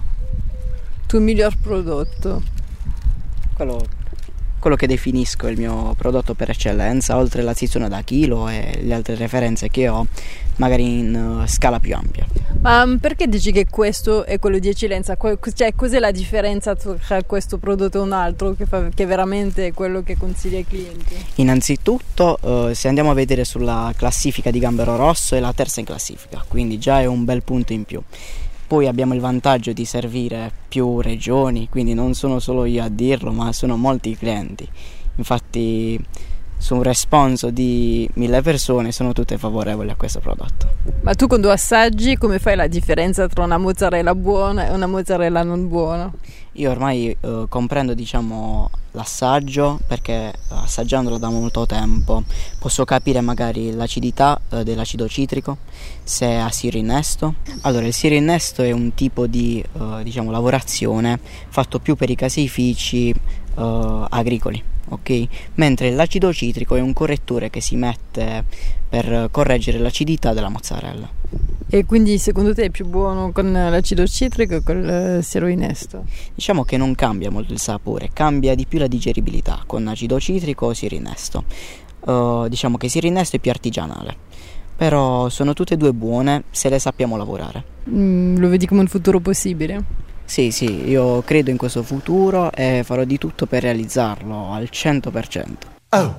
tuo miglior prodotto. Quello, quello che definisco il mio prodotto per eccellenza, oltre la sezione da chilo e le altre referenze che ho, magari in uh, scala più ampia. Ma perché dici che questo è quello di eccellenza? Cioè, cos'è la differenza tra questo prodotto e un altro che, fa, che veramente è quello che consiglia ai clienti? Innanzitutto, uh, se andiamo a vedere sulla classifica di Gambero Rosso, è la terza in classifica, quindi già è un bel punto in più. Poi abbiamo il vantaggio di servire più regioni, quindi non sono solo io a dirlo, ma sono molti i clienti. Infatti su un responso di mille persone sono tutte favorevoli a questo prodotto. Ma tu quando assaggi come fai la differenza tra una mozzarella buona e una mozzarella non buona? Io ormai eh, comprendo, diciamo, l'assaggio, perché assaggiandolo da molto tempo posso capire magari l'acidità eh, dell'acido citrico, se è a siro innesto. Allora, il siro innesto è un tipo di eh, diciamo lavorazione fatto più per i caseifici eh, agricoli, ok? Mentre l'acido citrico è un correttore che si mette per correggere l'acidità della mozzarella. E quindi secondo te è più buono con l'acido citrico o con il siro innesto? Diciamo che non cambia molto il sapore, cambia di più la digeribilità con acido citrico o siro innesto. Uh, diciamo che siro innesto è più artigianale, però sono tutte e due buone se le sappiamo lavorare. Mm, lo vedi come un futuro possibile? Sì, sì, io credo in questo futuro e farò di tutto per realizzarlo al cento per cento. Oh,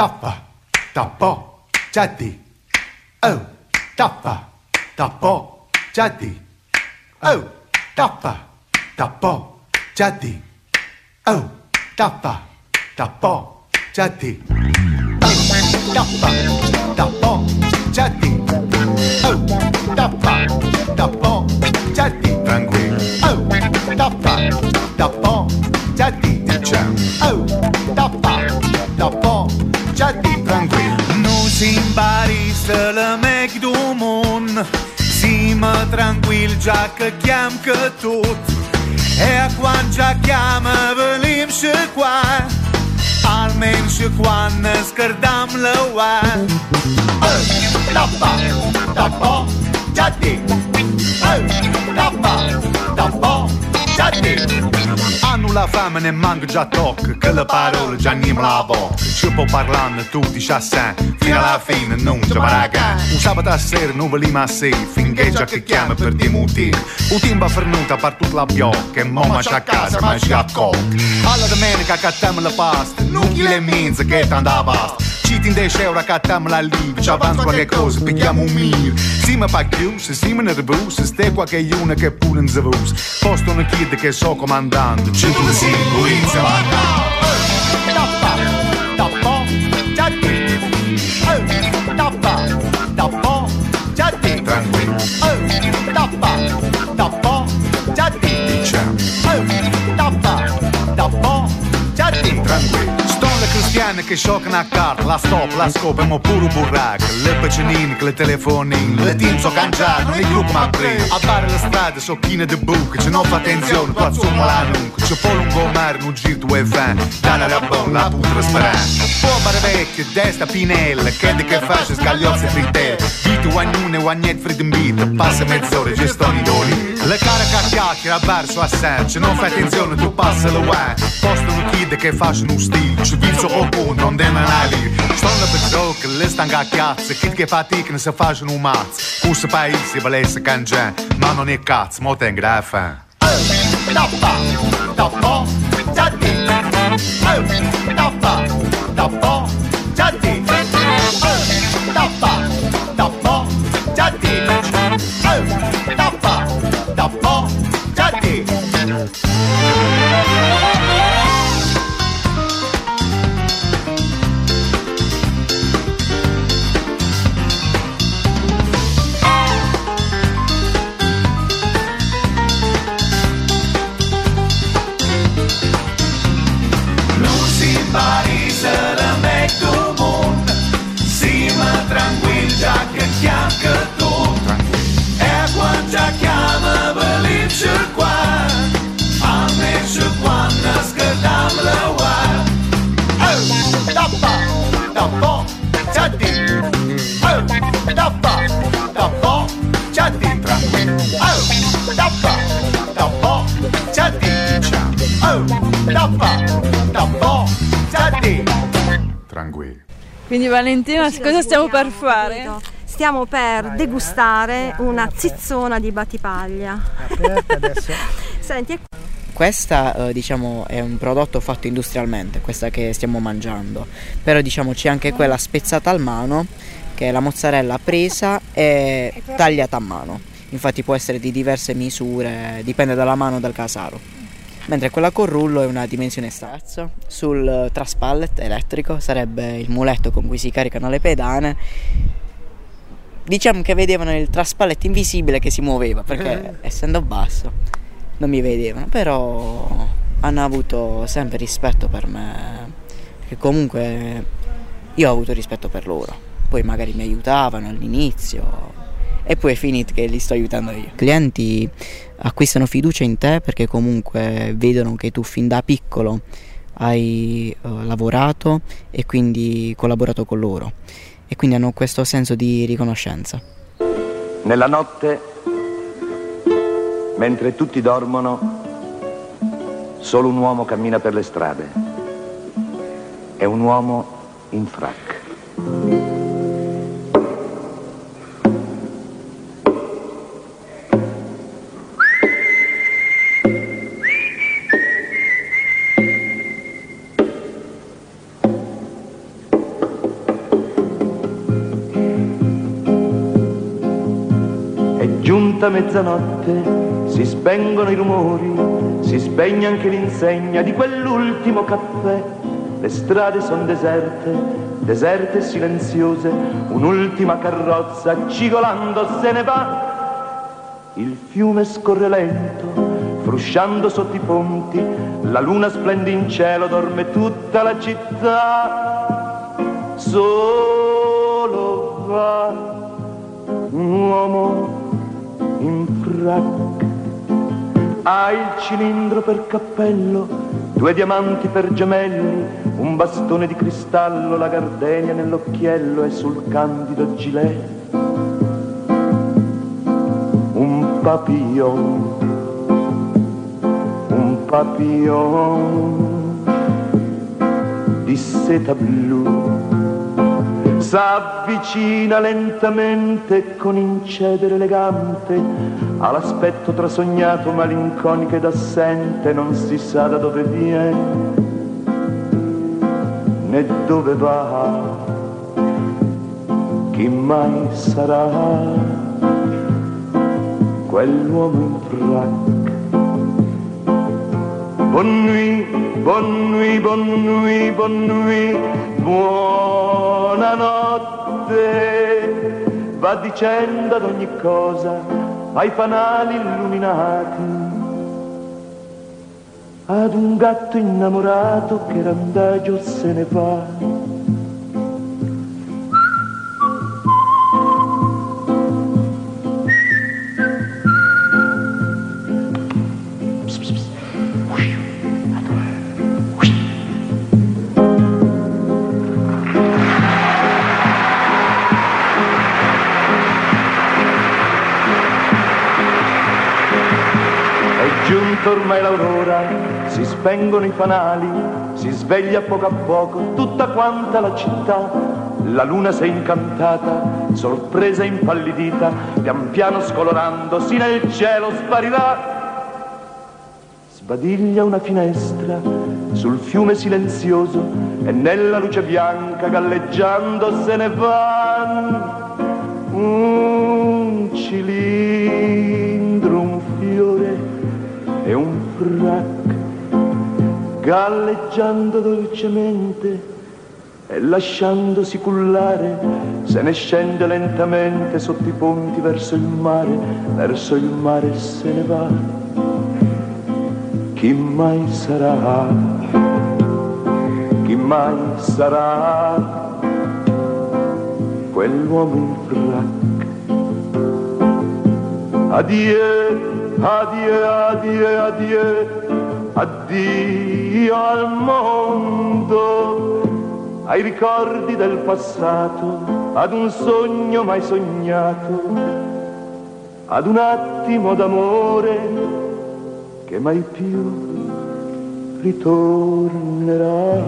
tappa, tappo, chatti. Oh, tappa, tappo, giatti. Oh, tappa, tappo, giatti. Oh, tappa, tappo, giatti. Oh, tappa, tappo, giatti. Oh, tappa, tappo, giatti. Tranquillo. Oh, tappa, tappo, giatti. Diciamo. Oh, tappa, tappo, giatti. Tranquillo. Nu simbari să lămec du mun, Sima tranquil già che chiam che tot. E quando già chiama venim și qua, almen și quando scărdam la ua. Oh, tappa, tappo, giatti. Oh, tappa, tappo, giatti. Hanno la fame ne manca già tocca, che le parole già non la bocca. Ci può parlare tutti chassan, fino alla fine non ci paraga. Un sabato sera non venim a sé, finché già che chiama per dei motivi. Un timba fernuta per tutta la biocca, e mamma c'è a casa ma c'è a cocca. Alla domenica cattiamo la pasta, non chi le mezza che t'anda basta. Ci ti dieci euro cattiamo la live, ci avanza qualche cosa, picchiamo un mir. Sima pa chiusa, sima nervosa, ste qualche una che pure in zavus. Posto una kid che so comandando, centocinque inizia a Tappa, tappo, giatti. Oh, tappa, tappo, giatti. Tranquillo. Oh, tappa, tappo, giatti. Diciamo. Oh, tappa, tappo, giatti. Tranquillo. Sto le cristiane che scioccano a carta, la stop, la scopa, mo pure burraca. Le pecenine, le telefonine, le team so cangiate, non il gruppo ma prima. A fare le strade so chine de buche, ce non fa attenzione, tu azzumma la nuca. C'è poi lungomare, non giro tu e fan, dalla rabon, la putra sperando. Povera vecchia, destra pinella, che di che faccia scagliozzi e frittelle. Vito guagnune, guagnet frittembita, passa mezz'ora, gestoni d'oli. Le care che chiacchiera, verso a sen, non fa attenzione, tu passa le wine. Postano kid che facciano un stile, ci viso qualcuno, non devono ali. Stanno per gioco, le stanno a chiazze, kid che faticano se facciano un mazzo. Questo paese volesse cangiare, ma non è cazzo, mo tengo da fan. Oh, tappa, tappo, giatti. Oh, tappa, tappo, giatti. Oh, tappa, tappo, giatti. Oh, tappa, tappo, giatti. Paris la mec du món, Sima tranquil già che chiam che tu. E quan già chiama velim-se quan, a més quan escardam la ua. Oh, tappa, tappo, giatti. Oh, tappa, tappo, giatti. Oh, tappa, tappo, giatti. Oh, tappa, tappo, giatti. Tranquillo. Quindi Valentina, cosa stiamo per fare? Stiamo per degustare una zizzona di Battipaglia. Senti, è Questa eh, diciamo è un prodotto fatto industrialmente, questa che stiamo mangiando, però diciamo c'è anche quella spezzata a mano, che è la mozzarella presa e tagliata a mano, infatti può essere di diverse misure, dipende dalla mano del casaro, mentre quella con rullo è una dimensione stazza. Sul traspallet elettrico sarebbe il muletto con cui si caricano le pedane. Diciamo che vedevano il traspallet invisibile che si muoveva, perché essendo basso non mi vedevano, però hanno avuto sempre rispetto per me, perché comunque io ho avuto rispetto per loro, poi magari mi aiutavano all'inizio e poi è finito che li sto aiutando io. I clienti acquistano fiducia in te perché comunque vedono che tu fin da piccolo hai uh, lavorato e quindi collaborato con loro, e quindi hanno questo senso di riconoscenza. Nella notte, mentre tutti dormono, solo un uomo cammina per le strade. È un uomo in frac. giunta mezzanotte, si spengono i rumori, si spegne anche l'insegna di quell'ultimo caffè. Le strade son deserte, deserte e silenziose, un'ultima carrozza cigolando se ne va. Il fiume scorre lento, frusciando sotto i ponti, la luna splende in cielo, dorme tutta la città. Solo va un uomo in frac, ha il cilindro per cappello, due diamanti per gemelli, un bastone di cristallo, la gardenia nell'occhiello e sul candido gilet un papillon, un papillon di seta blu. S'avvicina lentamente con incedere elegante all'aspetto trasognato, malinconico ed assente, non si sa da dove viene né dove va, chi mai sarà quell'uomo in frac. Bonne nuit, bonne nuit, bonne nuit, bonne nuit, buonanotte, va dicendo ad ogni cosa ai fanali illuminati, ad un gatto innamorato che randagio se ne va. Ormai l'aurora, si spengono i fanali, si sveglia poco a poco tutta quanta la città. La luna s'è incantata, sorpresa e impallidita, pian piano scolorandosi nel cielo sparirà. Sbadiglia una finestra sul fiume silenzioso e nella luce bianca galleggiando se ne va. Un cilindro, un fiore e un frac, galleggiando dolcemente e lasciandosi cullare, se ne scende lentamente sotto i ponti verso il mare, verso il mare se ne va. Chi mai sarà, chi mai sarà quell'uomo in frac? Addio, addio, addio, addio, addio al mondo, ai ricordi del passato, ad un sogno mai sognato, ad un attimo d'amore che mai più ritornerà.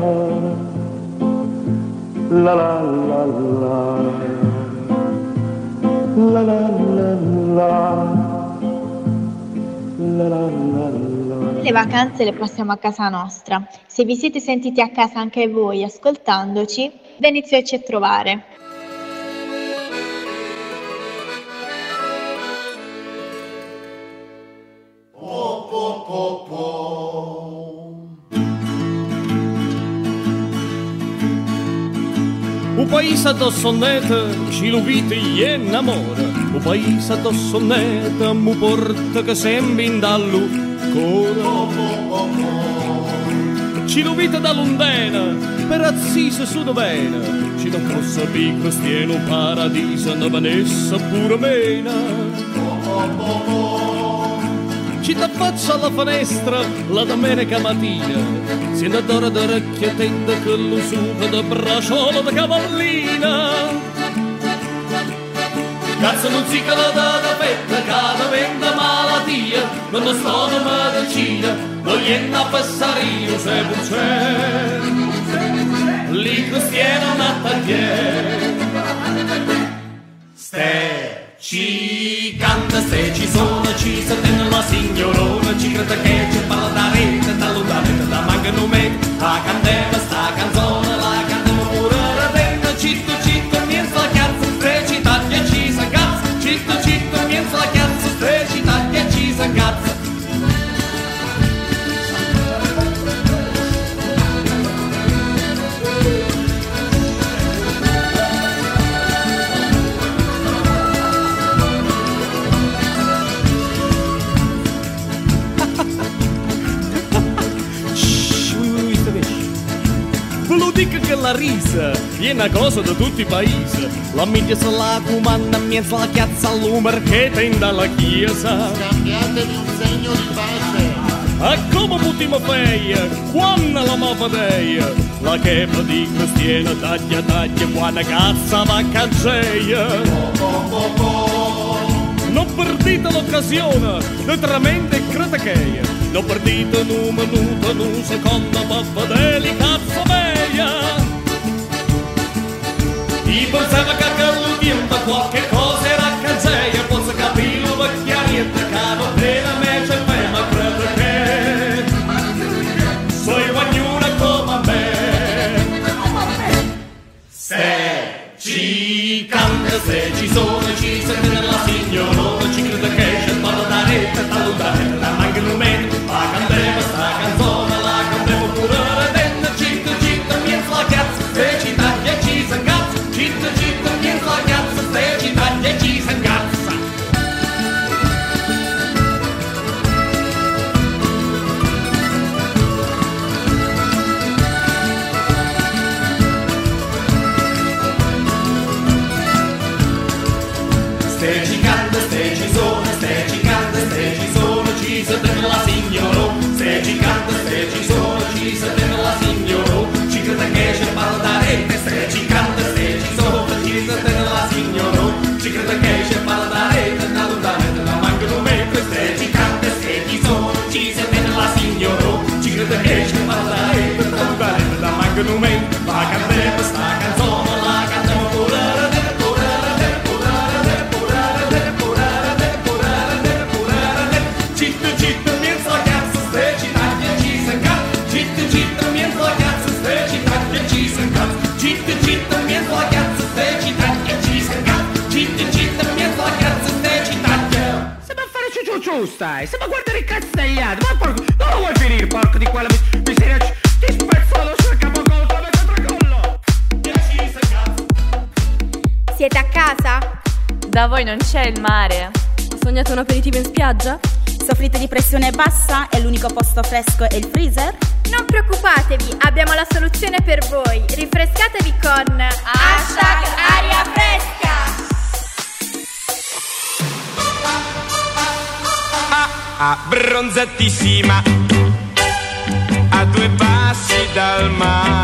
La la la la, la la la la. Le vacanze le passiamo a casa nostra. Se vi siete sentiti a casa anche voi ascoltandoci, veniteci a trovare. Un paese da sonnetta ci lupite e innamora, un paese da sonnetta mu porta che sembra in dall'ucora. Ci lupite da londena per azzise su dovena, ci da cosa piccola stiene un paradiso da vanessa pure mena. Ci da faccia alla finestra la domenica mattina, si adora da recchiatenda che lo suca da bracciolo da cavallina. Cazzo non si cala da fetta, cada venda malattia, non lo sto da medicina, voglio a passare io se non c'è, lì cristiano nata che ste. Ci canta, se ci sono, ci sente la signorona, ci crede che ci parla da rete, da lontano, da mancano me, la candela sta canzone, la cantiamo pure la dentro, citto citto, mienza la cazzo, se ci taglia ci sa cazzo, citto citto, mienza la cazzo, se la risa, è una cosa da tutti i paesi. La media se la comanda in mezzo alla chiazza all'umor che tende alla chiesa. Scambiatevi un segno di pace. E come putima feia, quando la mofadeia, la chepa di cristiana taglia taglia, quando cazza va canceia. Non perdite l'occasione, di tremenda e criticheia. Non perdite un minuto, un secondo, per vedere cazzo meglio. Io pensavo che quello tempo qualche cosa era canceia, posso capire vecchiarietta, caro bene me c'è me, ma credo che sei guagnuna come me. Se ci canta, se ci sono, ci sente nella signora, ci credo che c'è parla da rete, taludare, la manca un momento, la canteva sta canzone, la canteva pure redenda, citta citta miezza la cazzo, se ci taglia ci s'ingazza, citta citta miezza la cazzo, se ci taglia ci s'ingazza. Se ci canta, se ci sono, se ci canta, se ci sono, ci sa la signora. Se ci canta, se ci sono, ci sa la signora. Ci crede che c'è parla da rete. Se ci canta, se ci sono, ci sa la signora. Ci crede che c'è parla da rete. Da lontano da manca un metro. Se ci canta, se ci sono, ci sa la signora. Ci crede che c'è parla da rete. Da lontano da manca un metro. La canteva sta canzone, la cantava pure. Stai, se ma guardare il cazzo degli altri, ma porco, non lo vuoi finire, porco di quella miseria, ti spezzo lo sul capocollo, come controcollo. Siete a casa? Da voi non c'è il mare? Ho sognato un aperitivo in spiaggia? Soffrite di pressione bassa e l'unico posto fresco è il freezer? Non preoccupatevi, abbiamo la soluzione per voi. Rinfrescatevi con hashtag aria fresca. Abbronzatissima, a due passi dal mare.